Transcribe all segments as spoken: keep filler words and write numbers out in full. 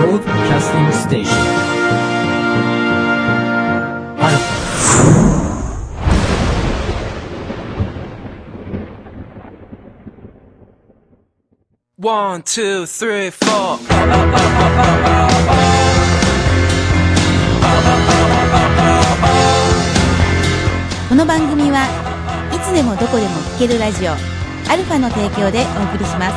Broadcasting Station Alpha One, two, three, four. この番組はいつでもどこでも聴けるラジオアルファの提供でお送りします。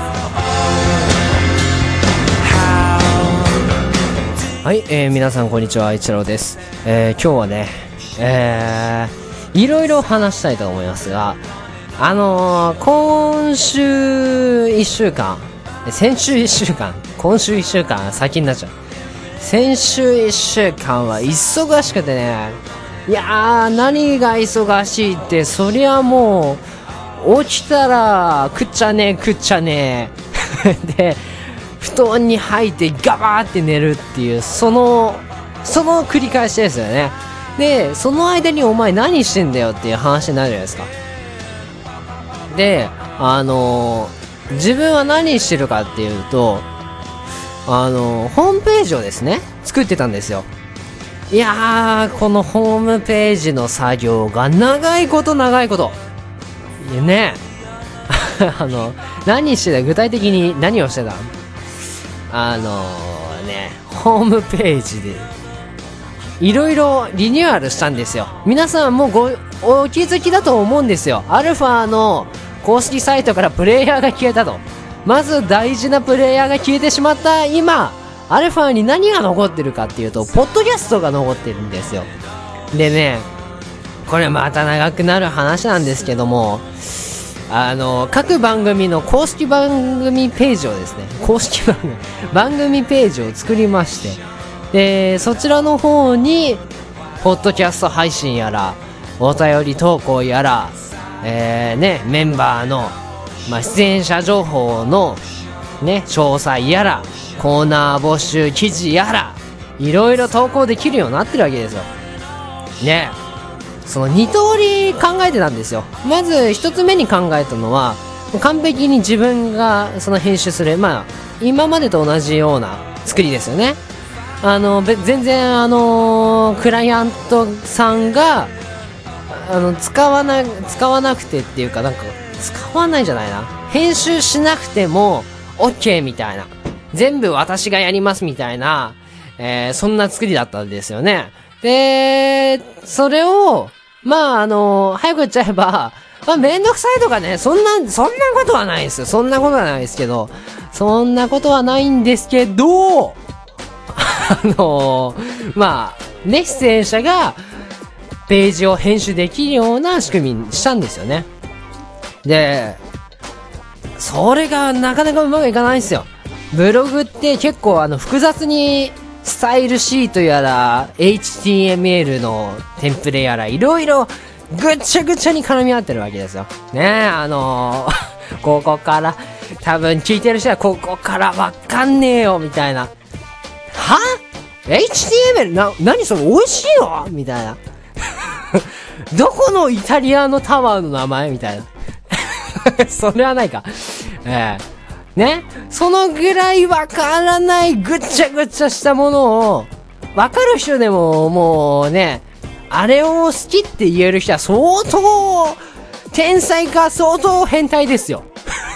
はい、えー、皆さんこんにちは、一郎です。えー、今日はね、えー、いろいろ話したいと思いますが、あのー、今週いっしゅうかん、先週いっしゅうかん、今週いっしゅうかん先になっちゃう。先週いっしゅうかんは忙しくてね、いやー、何が忙しいって、そりゃもう起きたら食っちゃねえ食っちゃねえで布団に入ってガバーって寝るっていう、そのその繰り返しですよね。でその間にお前何してんだよっていう話になるじゃないですか。であのー、自分は何してるかっていうと、あのー、ホームページをですね作ってたんですよ。いやー、このホームページの作業が長いこと長いことねあの何してた、具体的に何をしてた、あのー、ねホームページでいろいろリニューアルしたんですよ。皆さんもごお気づきだと思うんですよ。アルファの公式サイトからプレイヤーが消えたと。まず大事なプレイヤーが消えてしまった今、アルファに何が残ってるかっていうと、ポッドキャストが残ってるんですよ。でね、これまた長くなる話なんですけども、あの各番組の公式番組ページをですね、公式番組番組ページを作りまして、でそちらの方にポッドキャスト配信やらお便り投稿やら、えーね、メンバーの、まあ、出演者情報のね詳細やらコーナー募集記事やらいろいろ投稿できるようになってるわけですよね。そのに通り考えてたんですよ。まずひとつめに考えたのは、完璧に自分がその編集する、まあ今までと同じような作りですよね。あの全然あのクライアントさんがあの使わな使わなくてっていうか、なんか使わないじゃないな、編集しなくても OK みたいな、全部私がやりますみたいな、えー、そんな作りだったんですよね。でそれをまああの早く言っちゃえば、まあめんどくさいとかね、そんなそんなことはないですよ。そんなことはないですけどそんなことはないんですけどあのー、まあね、出演者がページを編集できるような仕組みにしたんですよね。でそれがなかなかうまくいかないんですよ。ブログって結構あの複雑にスタイルシートやら エイチティーエムエル のテンプレやらいろいろぐちゃぐちゃに絡み合ってるわけですよね。えあのー、ここから多分聞いてる人はここからわかんねえよみたいな、は エイチティーエムエル な、何それ美味しいのみたいなどこのイタリアのタワーの名前みたいなそれはないか、えーね、そのぐらいわからないぐちゃぐちゃしたものをわかる人でももうね、あれを好きって言える人は相当天才か相当変態ですよ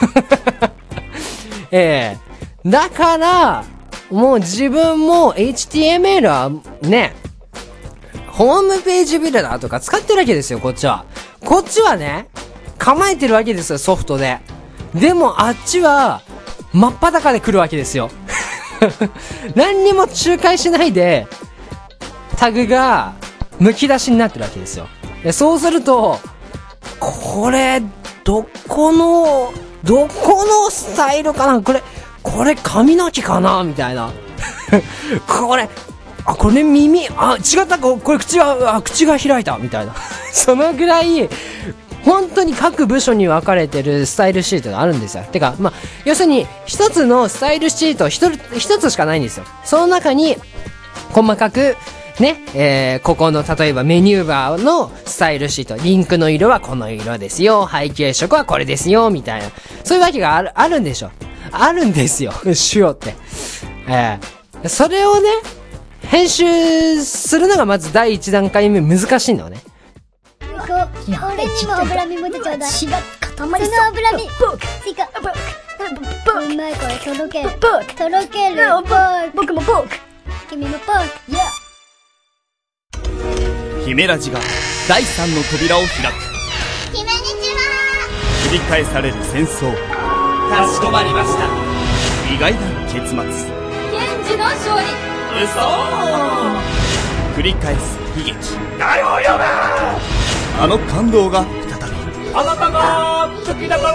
ええー、だからもう自分も エイチティーエムエル はね、ホームページビルダーとか使ってるわけですよ。こっちはこっちはね構えてるわけですよ、ソフトで。でもあっちは真っ裸で来るわけですよ何にも仲介しないでタグがむき出しになってるわけですよ。でそうするとこれどこのどこのスタイルかな、これこれ髪の毛かなみたいなこれあこれ耳あ違った、これ口があ口が開いたみたいなそのぐらい本当に各部署に分かれてるスタイルシートがあるんですよ。てかまあ要するに一つのスタイルシート一つ一つしかないんですよ。その中に細かくね、えー、ここの例えばメニューバーのスタイルシート、リンクの色はこの色ですよ、背景色はこれですよみたいな、そういうわけがあるあるんでしょ。あるんですよ。しようって。えそれをね、編集するのがまず第一段階目難しいのね。 俺にも脂身も出ちゃうだ。血が固まりそう。その脂身。てか、うまいこれとろける。とろける。僕もポーク。君もポーク。 姫ラジが第三の扉を開く。 姫にちは。 繰り返される戦争。 かしこまりました。 意外な結末。 源氏の勝利。 嘘。 繰り返す悲劇。 誰を呼ぶ。 あの感動が再び。 あなたが好きだから。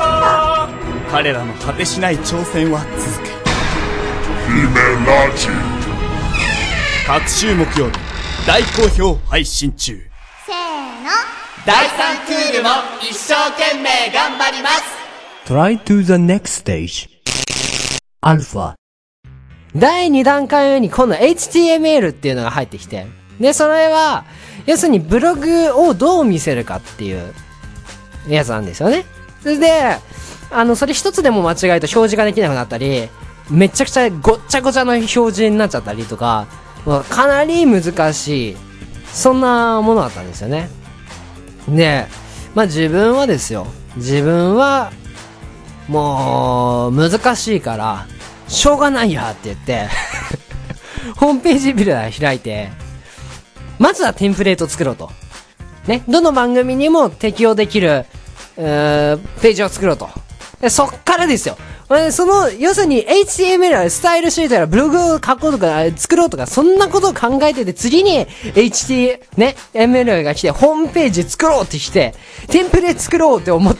彼らの果てしない挑戦は続く。 姫ラジ各週木曜日大好評配信中。 せーの。 第三クールも一生懸命頑張ります。 Try to the next stage. Alpha. 第二段階目に今度 エイチティーエムエル っていうのが入ってきて、で、それは、要するにブログをどう見せるかっていうやつなんですよね。それで、あの、それ一つでも間違えると表示ができなくなったり、めちゃくちゃごっちゃごちゃの表示になっちゃったりとか、かなり難しい、そんなものだったんですよね。で、まあ自分はですよ、自分は、もう、難しいから、しょうがないやって言って、ホームページビルダー開いて、まずはテンプレート作ろうと。ね、どの番組にも適用できる、えー、ページを作ろうと。でそっからですよ。その、要するに エイチティーエムエル やスタイルシートやブログを書こうとか作ろうとか、そんなことを考えてて、次に エイチティー ね、エムエル が来て、ホームページ作ろうって来て、テンプレ作ろうって思って、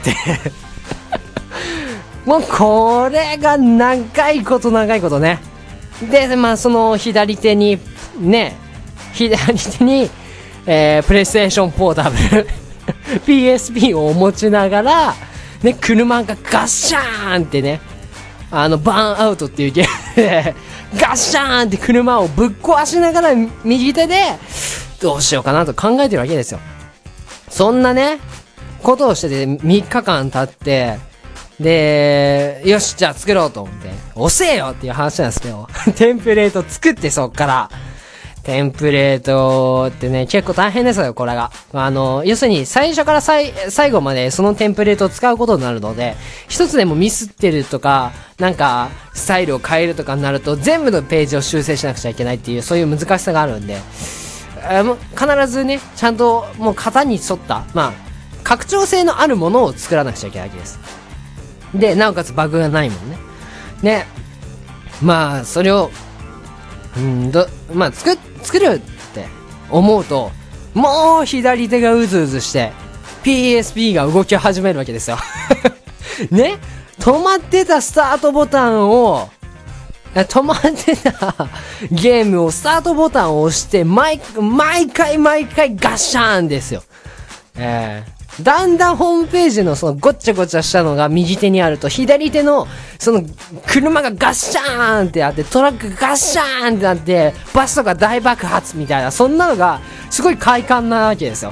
もうこれが長いこと長いことね。で、まあその左手に、ね、左手に、えー、プレイステーションポータブル、ピーエスピー を持ちながら、ね、車がガッシャーンってね、あの、バーンアウトっていうゲームで、ガッシャーンって車をぶっ壊しながら右手で、どうしようかなと考えてるわけですよ。そんなね、ことをしててみっかかん経って、で、よし、じゃあ作ろうと思って、押せよっていう話なんですけど、テンプレート作ってそっから、テンプレートってね、結構大変ですよ、これが。あの、要するに最初から最、最後までそのテンプレートを使うことになるので、一つでもミスってるとか、なんか、スタイルを変えるとかになると、全部のページを修正しなくちゃいけないっていう、そういう難しさがあるんで、あもう必ずね、ちゃんともう型に沿った、まあ、拡張性のあるものを作らなくちゃいけないわけです。で、なおかつバグがないもんね。ね、まあ、それを、うんど、まあ、作、作るって思うと、もう左手がうずうずして、ピーエスピー が動き始めるわけですよ。ね、止まってたスタートボタンを、止まってたゲームをスタートボタンを押して、毎、毎回毎回ガッシャーンですよ。えーだんだんホームページのそのごっちゃごちゃしたのが右手にあると、左手のその車がガッシャーンってあって、トラックがガッシャーンってなって、バスとか大爆発みたいな、そんなのがすごい快感なわけですよ。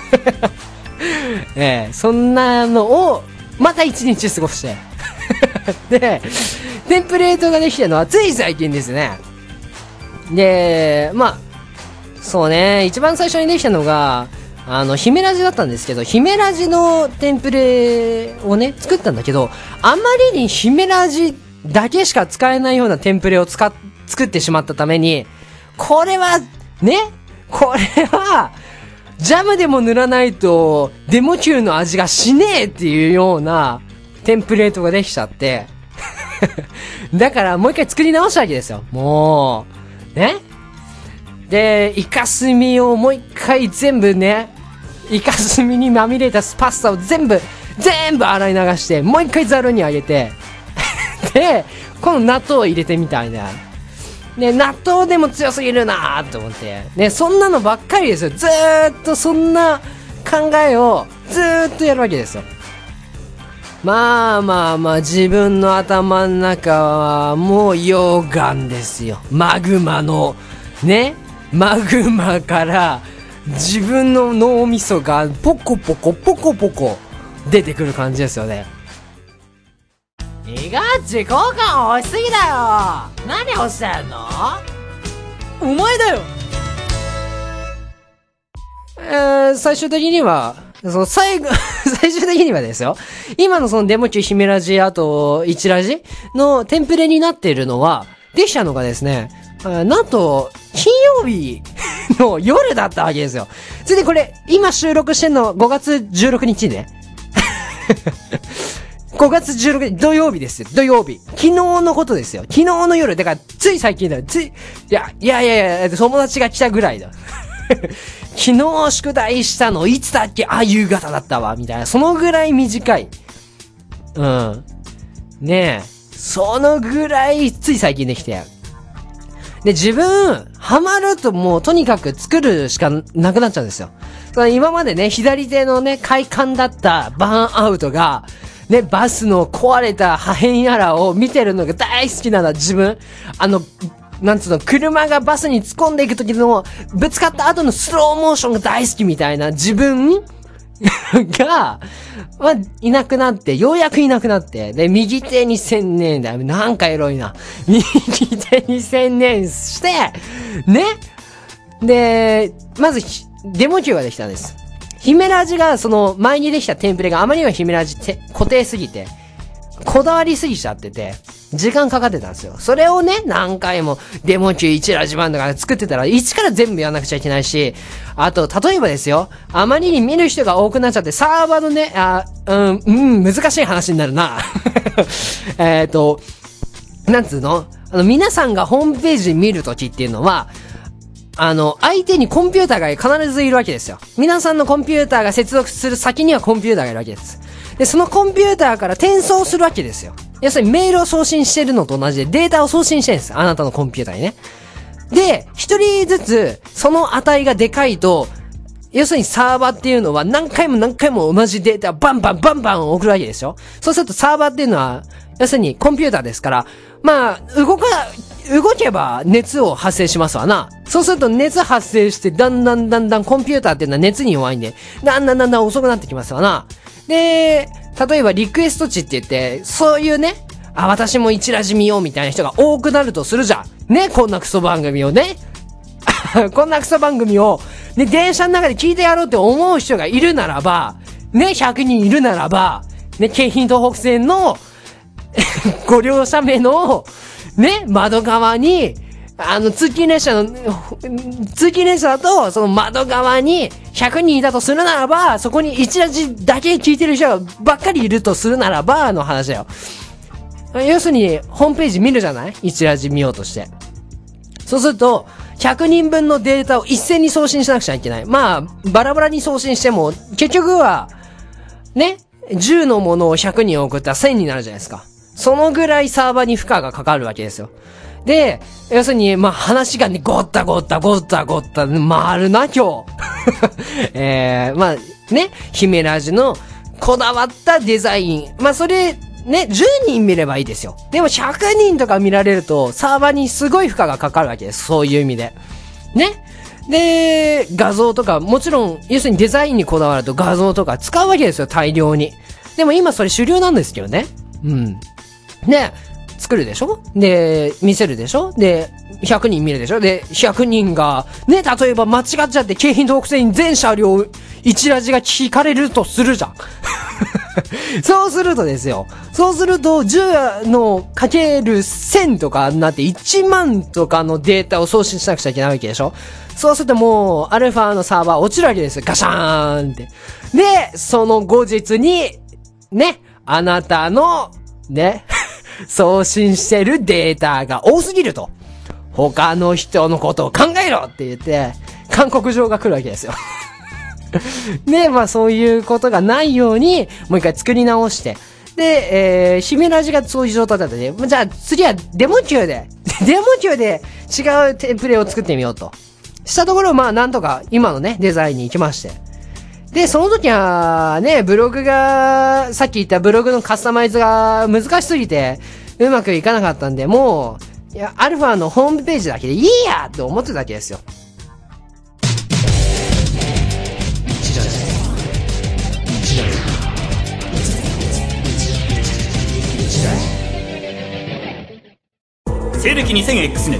えー、そんなのをまた一日過ごして。で、テンプレートができたのはつい最近ですね。で、まあ、そうね、一番最初にできたのが、あの、姫ラジだったんですけど、姫ラジのテンプレをね、作ったんだけど、あまりに姫ラジだけしか使えないようなテンプレを使っ、作ってしまったために、これは、ね、これは、ジャムでも塗らないと、デモ級の味がしねえっていうような、テンプレートができちゃって、だからもう一回作り直したわけですよ。もう、ね。で、イカスミをもう一回全部ね、イカスミにまみれたパスタを全部、全部洗い流して、もう一回ザルにあげて、で、この納豆を入れてみたいな。ね、納豆でも強すぎるなーと思って。ね、そんなのばっかりですよ。ずーっとそんな考えをずーっとやるわけですよ。まあまあまあ、自分の頭の中はもう溶岩ですよ。マグマの、ね、マグマから自分の脳みそがポコポコポコポコ出てくる感じですよね。いが自己感押しすぎだよ。何押してんの？ お前だよ。えー、最終的には、その最後、最終的にはですよ。今のそのデモ級姫ラジ、あと、一ラジのテンプレになっているのは、できたのがですね、なんと、金曜日の夜だったわけですよ。それでこれ、今収録してんのごがつじゅうろくにちね。ごがつじゅうろくにち、土曜日ですよ。土曜日。昨日のことですよ。昨日の夜。だから、つい最近だよ。つい、いや、いやいやいや、友達が来たぐらいだ。昨日宿題したのいつだっけ？あ、夕方だったわ。みたいな。そのぐらい短い。うん。ねえ。そのぐらい、つい最近できて。で、自分、ハマるともうとにかく作るしかなくなっちゃうんですよ。その今までね、左手のね、快感だったバーンアウトが、ね、バスの壊れた破片やらを見てるのが大好きなんだ、自分。あの、なんつうの、車がバスに突っ込んでいくときの、ぶつかった後のスローモーションが大好きみたいな自分が、まあ、いなくなって、ようやくいなくなって、で、右手に専念だ。なんかエロいな。右手に専念して、ね。で、まず、デモ級ができたんです。姫ラジが、その、前にできたテンプレがあまりにも姫ラジって固定すぎて、こだわりすぎちゃってて、時間かかってたんですよ。それをね、何回も、デモ級いちラジバンドが作ってたら、一から全部やらなくちゃいけないし、あと、例えばですよ、あまりに見る人が多くなっちゃって、サーバーのね、あ、うん、うん、難しい話になるな。えっと、なんつうの？あの、皆さんがホームページ見るときっていうのは、あの、相手にコンピューターが必ずいるわけですよ。皆さんのコンピューターが接続する先にはコンピューターがいるわけです。で、そのコンピューターから転送するわけですよ。要するにメールを送信してるのと同じでデータを送信してるんです。あなたのコンピューターにね。で、一人ずつ、その値がでかいと、要するにサーバーっていうのは何回も何回も同じデータをバンバンバンバン送るわけですよ。そうするとサーバーっていうのは、要するにコンピューターですから、まあ、動か、動けば熱を発生しますわな。そうすると熱発生して、だんだんだんだんコンピューターっていうのは熱に弱いんで、だんだんだんだん遅くなってきますわな。で、例えばリクエスト値って言って、そういうね、あ、私も一ラジ見ようみたいな人が多くなるとするじゃん。ね、こんなクソ番組をね。こんなクソ番組を、ね、電車の中で聞いてやろうって思う人がいるならば、ね、ひゃくにんいるならば、ね、京浜東北線の、ご両者目の、ね、窓側に、あの、通勤列車の、通勤列車だと、その窓側にひゃくにんいたとするならば、そこにいちラジだけ聞いてる人がばっかりいるとするならば、の話だよ。要するに、ホームページ見るじゃない？いちラジ見ようとして。そうすると、ひゃくにんぶんのデータを一斉に送信しなくちゃいけない。まあ、バラバラに送信しても、結局は、ね、じゅうのものをひゃくにん送ったらせんになるじゃないですか。そのぐらいサーバーに負荷がかかるわけですよ。で、要するに、まあ、話がね、ごったごったごったごった、回るな、今日。えー、まあ、ね、姫ラジのこだわったデザイン。まあ、それ、ね、じゅうにん見ればいいですよ。でもひゃくにんとか見られると、サーバーにすごい負荷がかかるわけです。そういう意味で。ね。で、画像とか、もちろん、要するにデザインにこだわると画像とか使うわけですよ、大量に。でも今それ主流なんですけどね。うん。で、作るでしょ？で、見せるでしょ？で、ひゃくにん見るでしょ？で、ひゃくにんが、ね、例えば間違っちゃって京浜東北線に全車両一ラジが聞かれるとするじゃん。そうするとですよ。そうすると、じゅうのかけるせんとかになっていちまんとかのデータを送信しなくちゃいけないわけでしょ？そうするともう、アルファのサーバー落ちるわけですよ。ガシャーンって。で、その後日に、ね、あなたの、ね、送信してるデータが多すぎると。他の人のことを考えろって言って、勧告状が来るわけですよ。で、まあそういうことがないように、もう一回作り直して。で、えー、姫ラジがそういう状態だったので、じゃあ次はデモ級で、デモ級で違うテンプレを作ってみようと。したところ、まあなんとか今のね、デザインに行きまして。で、その時はね、ブログが、さっき言ったブログのカスタマイズが難しすぎて、うまくいかなかったんで、もう、いや、アルファのホームページだけでいいやって思ってたわけですよ。 西暦 にせんエックス 年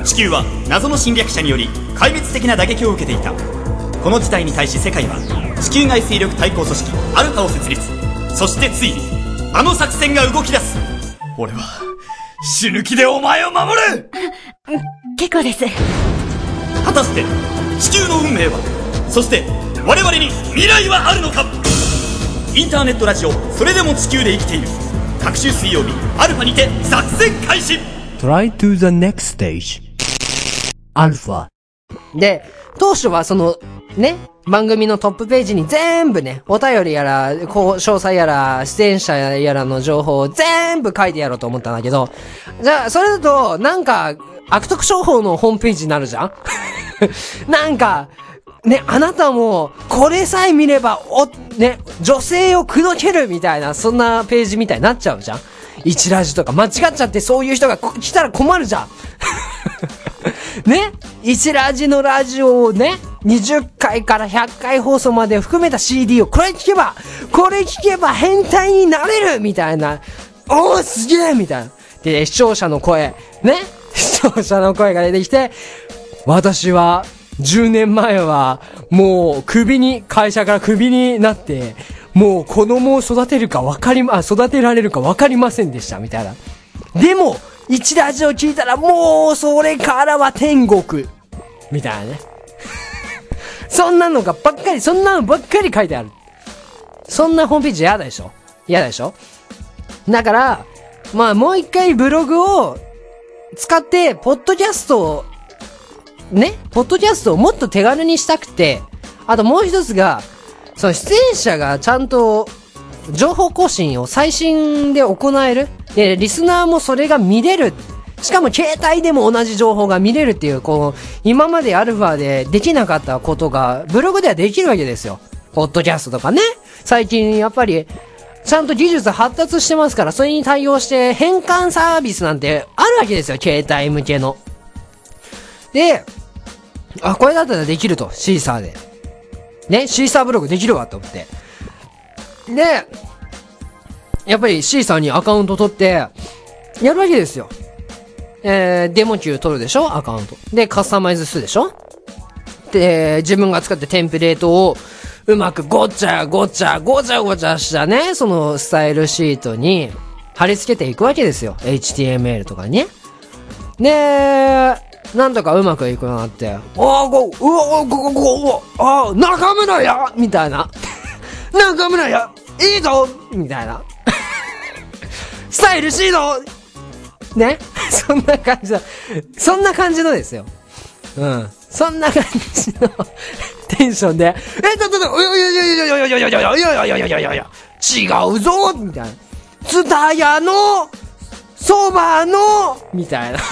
地球は謎の侵略者により壊滅的な打撃を受けていた。この事態に対し世界は地球外勢力対抗組織アルファを設立。そしてついにあの作戦が動き出す。俺は死ぬ気でお前を守る。 結構です。 果たして地球の運命は、そして我々に未来はあるのか。インターネットラジオそれでも地球で生きている、各週水曜日アルファにて作戦開始。 Try to the next stage. アルファで、当初はそのね、番組のトップページに全部ね、お便りやら、こう、詳細やら、出演者やらの情報を全部書いてやろうと思ったんだけど、じゃあ、それだと、なんか、悪徳商法のホームページになるじゃんなんか、ね、あなたも、これさえ見れば、お、ね、女性を口説けるみたいな、そんなページみたいになっちゃうじゃん。一ラジとか間違っちゃってそういう人が来たら困るじゃん。ね、一ラジのラジオをね、にじゅっかいからひゃっかい放送まで含めた シーディー をこれ聞けば、これ聞けば変態になれるみたいな。おーすげーみたいな。で、視聴者の声、ね、視聴者の声が出てきて、私は、じゅうねんまえは、もう、首に、会社から首になって、もう子供を育てるか分かりま、育てられるか分かりませんでした、みたいな。でも、一ラジオ聞いたら、もう、それからは天国。みたいなね。そんなのがばっかり、そんなのばっかり書いてある。そんなホームページ嫌だでしょ？嫌だでしょ？だから、まあもう一回ブログを使って、ポッドキャストを、ね、ポッドキャストをもっと手軽にしたくて、あともう一つが、その出演者がちゃんと情報更新を最新で行える。で、リスナーもそれが見れる。しかも携帯でも同じ情報が見れるっていう、こう、今までアルファでできなかったことが、ブログではできるわけですよ。ポッドキャストとかね。最近やっぱり、ちゃんと技術発達してますから、それに対応して変換サービスなんてあるわけですよ。携帯向けの。で、あ、これだったらできると。シーサーで。ね、シーサーブログできるわと思って。で、やっぱりシーサーにアカウント取って、やるわけですよ。えー、デモ級取るでしょアカウント。で、カスタマイズするでしょで、自分が使ってテンプレートをうまくごちゃごちゃごちゃごちゃしたね、そのスタイルシートに貼り付けていくわけですよ。エイチティーエムエル とかにね。で、なんとかうまくいくようになって、おーご、うおーごごご、あー、中村やみたいな。中村やいいぞみたいな。スタイルシートねそんな感じだ。そんな感じのですよ。うん。そんな感じのテンションで、え、ちょっと、いやいやいやいやいやいやいやいやいやいやいやいやいやいや違うぞみたいな。ツタヤの、そばの、みたいな。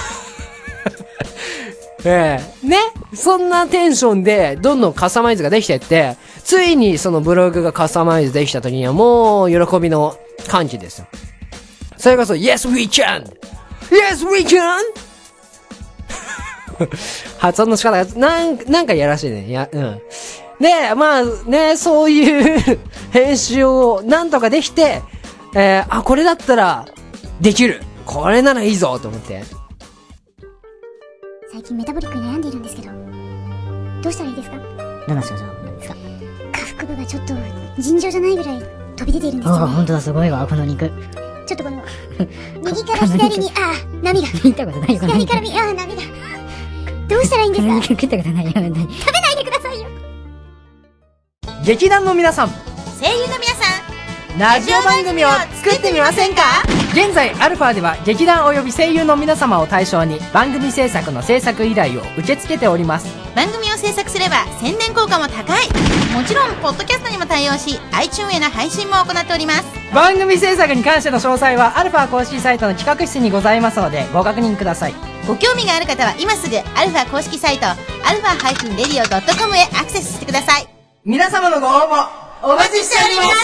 ええ、ね、そんなテンションで、どんどんカスタマイズができてって、ついにそのブログがカスタマイズできた時にはもう、喜びの歓喜ですよ。それこそ、Yes we can!Yes we can! 発音の仕方が、なん、なんかやらしいね。いや、うん。で、まあね、そういう編集をなんとかできて、えー、あ、これだったら、できる。これならいいぞと思って。 最近メタボリックに悩んでいるんですけど、どうしたらいいですか？ どんな症状なんですか？ 下腹部がちょっと尋常じゃないぐらい飛び出ているんですよね。 ああ、ほんとだ、すごいわ、この肉。 ちょっとこの、右から左に、ああ、涙。 見たことないよ、 左から右、ああ、涙。どうしたらいいんですか？ 肉食ったことないよ、本当に。 食べないでくださいよ。 劇団の皆さん、 声優の皆さん、 ラジオ番組を作ってみませんか？現在アルファでは劇団および声優の皆様を対象に番組制作の制作依頼を受け付けております。 番組を制作すれば宣伝効果も高い。もちろんポッドキャストにも対応し iTunes への配信も行っております。 番組制作に関しての詳細はアルファ公式サイトの企画室にございますのでご確認ください。 ご興味がある方は今すぐアルファ公式サイト アルファ レディオ ドットコム へアクセスしてください。 皆様のご応募お待ちしております。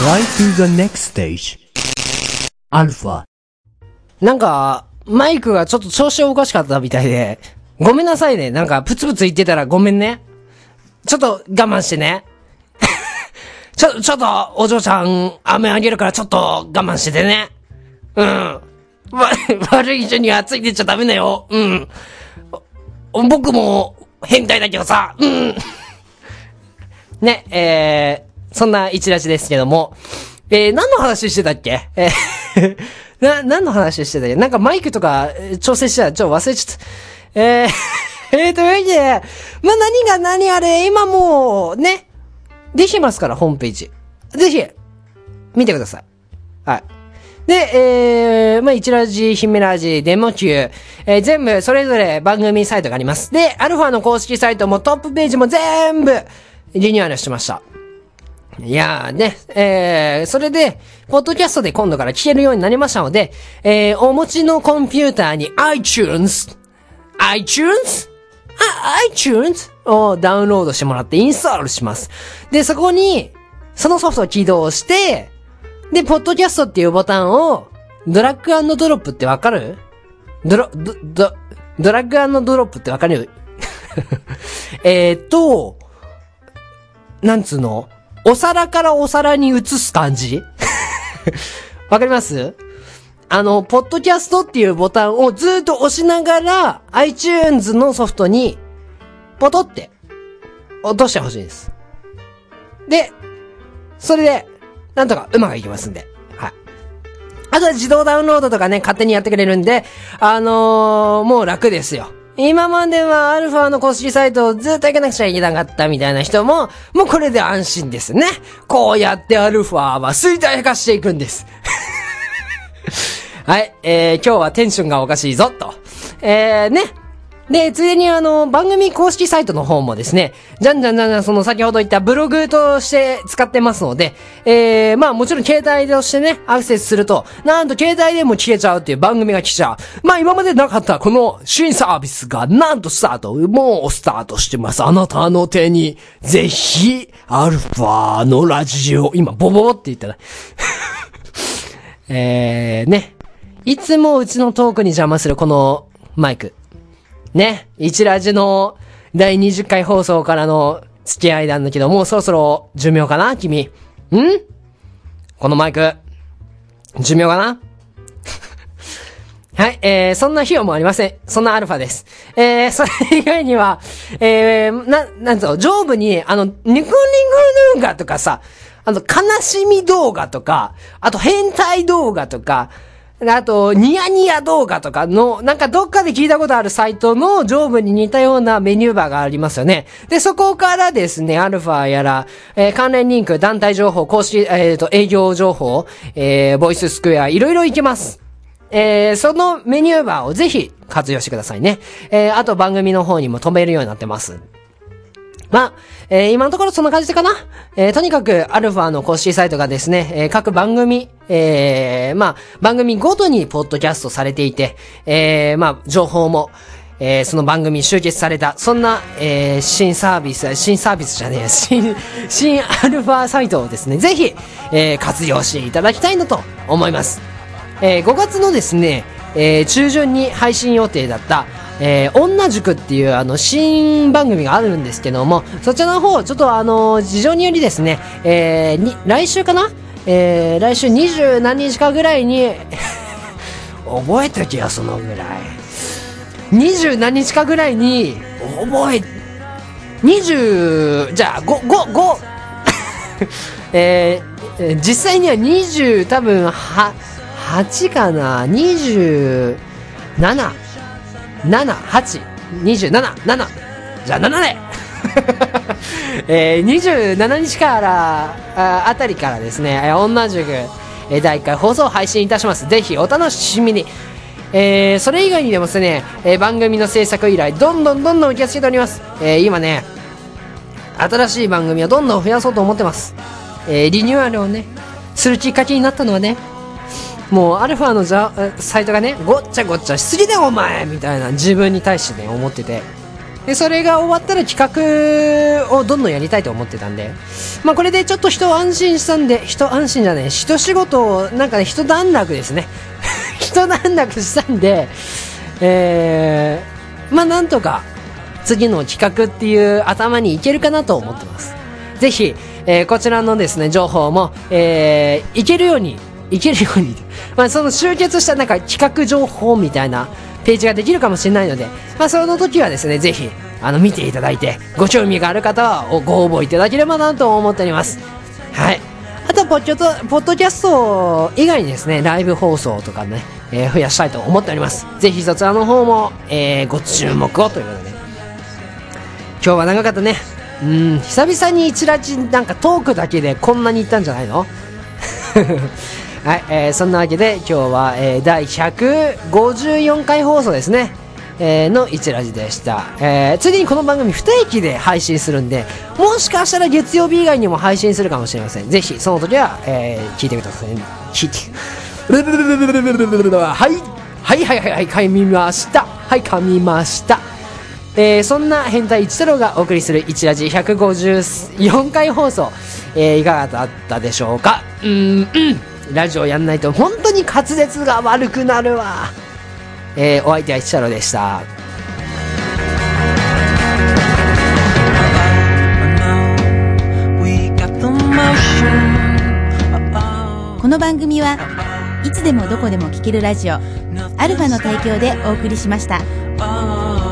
Try to the next stage. アルファ。 なんか、マイクがちょっと調子おかしかったみたいで、ごめんなさいね。なんか、プツプツ言ってたらごめんね。ちょっと我慢してね。ちょ、ちょっと、お嬢ちゃん、飴あげるからちょっと我慢しててね。うん。わ、悪い人にはついてっちゃダメだよ。うん。 僕も変態だけどさ、うん。ね、えー、そんな一ラジですけども、えー、何の話してたっけえー、な、何の話してたっけなんかマイクとか調整してたちょっと忘れちゃった。えー、えー、というわけで、まあ、何が何あれ、今もう、ね、できますから、ホームページ。ぜひ、見てください。はい。で、えー、まあ、一ラジ、姫ラジ、デモ級、えー、全部、それぞれ番組サイトがあります。で、アルファの公式サイトもトップページも全部、リニューアルしました。いやーね、えー、それで、ポッドキャストで今度から聞けるようになりましたので、えー、お持ちのコンピューターに iTunes、iTunes? あ、iTunes? をダウンロードしてもらってインストールします。で、そこに、そのソフトを起動して、で、ポッドキャストっていうボタンを、ドラッグ&ドロップってわかる？ドロ、ド、ド、ドラッグ&ドロップってわかる？えーっと、なんつうの？お皿からお皿に移す感じ？わかります？あの、ポッドキャストっていうボタンをずーっと押しながら、iTunes のソフトに、ポトって、落としてほしいです。で、それで、なんとかうまくいきますんで。はい。あとは自動ダウンロードとかね、勝手にやってくれるんで、あのー、もう楽ですよ。今まではアルファの公式サイトをずっと行かなくちゃいけなかったみたいな人も、もうこれで安心ですね。こうやってアルファは衰退化していくんです。はい、えー、今日はテンションがおかしいぞ、と。えー、ね。で、ついでにあの、番組公式サイトの方もですね、じゃんじゃんじゃんじゃんその先ほど言ったブログとして使ってますので、えー、まあもちろん携帯としてね、アクセスすると、なんと携帯でも聞けちゃうっていう番組が聞けちゃう。まあ今までなかったこの新サービスがなんとスタート、もうスタートしてます。あなたの手に、ぜひ、アルファのラジオ、今ボボボって言ったら、えー、ね。いつもうちのトークに邪魔するこのマイク。ね。一ラジのだいにじゅっかい放送からの付き合いなんだけど、もうそろそろ寿命かな君。んこのマイク。寿命かなはい、えー、そんな費用もありません。そんなアルファです。えー、それ以外には、えー、な、なんぞ、上部に、あの、ニクニクヌーガとかさ、あの、悲しみ動画とか、あと変態動画とか、あと、ニヤニヤ動画とかの、なんかどっかで聞いたことあるサイトの上部に似たようなメニューバーがありますよね。で、そこからですね、アルファやら、えー、関連リンク、団体情報、公式、えっと、営業情報、えー、ボイススクエア、いろいろいけます。えー、そのメニューバーをぜひ活用してくださいね。えー、あと番組の方にも飛べるようになってます。まあ、えー、今のところそんな感じでかな。えー、とにかく、アルファの公式サイトがですね、えー、各番組、えー、まあ、番組ごとにポッドキャストされていて、えー、まあ、情報も、えー、その番組に集結された、そんな、えー、新サービス、新サービスじゃねえ、新、新アルファサイトをですね、ぜひ、えー、活用していただきたいなと思います。えー、ごがつのですね、えー、中旬に配信予定だった、えー、女塾っていうあの新番組があるんですけども、そちらの方ちょっとあの事情によりですね、えー、に来週かな、えー、来週二十何日かぐらいに覚えとけよそのぐらい二十何日かぐらいに覚え二十じゃあごごごえー、実際にはにじゅう多分ははちかなにじゅうなななな、はち、にじゅうなな、なな。じゃあななでえー、にじゅうしちにちからあ、あたりからですね、えー、女塾、えー、だいいっかい放送を配信いたします。ぜひお楽しみに。えー、それ以外にでもですね、えー、番組の制作依頼、どんどんどんどん受け付けております。えー、今ね、新しい番組をどんどん増やそうと思ってます。えー、リニューアルをね、するきっかけになったのはね、もうアルファのじゃサイトがねごっちゃごっちゃしすぎだよお前みたいな自分に対してね思ってて、でそれが終わったら企画をどんどんやりたいと思ってたんで、まあこれでちょっと人安心したんで、人安心じゃねえ人仕事をなんかね一段落ですね一段落したんで、えー、まあなんとか次の企画っていう頭にいけるかなと思ってます。ぜひ、えー、こちらのですね情報も、えー、いけるようにいけるように、まあその集結したなんか企画情報みたいなページができるかもしれないので、まあその時はですね、ぜひあの見ていただいて、ご興味がある方はご応募いただければなと思っております。はい。あとはポッキャトポッドキャスト以外にですね、ライブ放送とかね、えー、増やしたいと思っております。ぜひそちらの方も、えー、ご注目をということで、ね、今日は長かったね。うん、久々に一ラジなんかトークだけでこんなにいったんじゃないのはい、えー、そんなわけで今日は、えー、だいひゃくごじゅうよんかい放送ですね、えー、の一ラジでした。えー、ついでにこの番組不定期で配信するんで、もしかしたら月曜日以外にも配信するかもしれません。ぜひその時は、えー、聞いてください。聞いてはいはいはいはいはい噛みましたはい噛みました。えー、そんな変態一太郎がお送りする一ラジひゃくごじゅうよんかい放送、えー、いかがだったでしょうか。うーん、うん、ラジオやんないと本当に滑舌が悪くなるわ。えー、お相手は一太郎でした。 この番組はいつでもどこでも聴けるラジオアルファの提供でお送りしました。